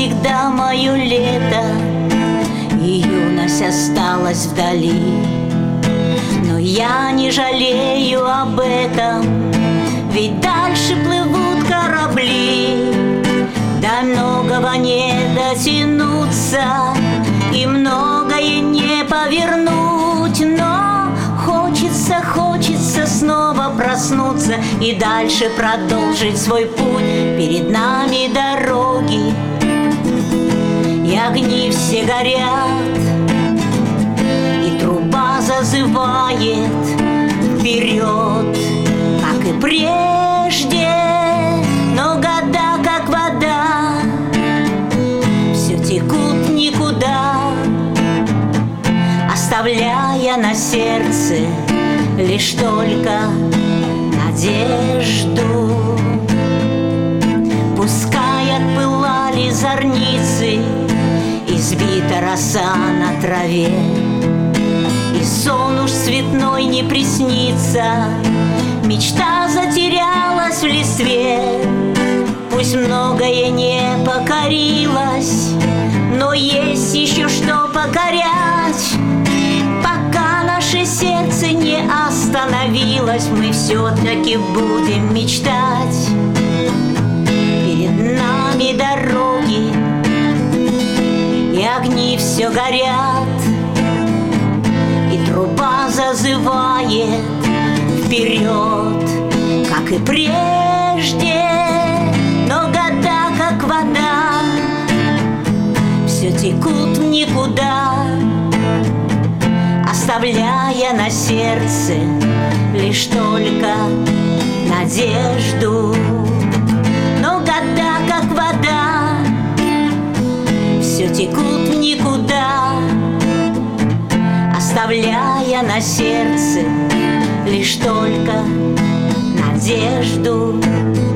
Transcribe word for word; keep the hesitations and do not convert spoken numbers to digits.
навсегда мое лето, и юность осталась вдали. Но я не жалею об этом, ведь дальше плывут корабли. До многого не дотянуться и многое не повернуть, но хочется, хочется снова проснуться и дальше продолжить свой путь. Перед нами дороги, и огни все горят, и труба зазывает вперед, как и прежде. Но года, как вода, все текут никуда, оставляя на сердце лишь только надежду. Пускай отпылали зорницы, избита роса на траве, и сон уж цветной не приснится, мечта затерялась в листве. Пусть многое не покорилось, но есть еще что покорять. Пока наше сердце не остановилось, мы все-таки будем мечтать. Перед нами дороги, и огни все горят, и труба зазывает вперед, как и прежде. Но года, как вода, все текут в никуда, оставляя на сердце лишь только надежду. Но года, как вода, все текут в никуда, оставляя на сердце лишь только надежду.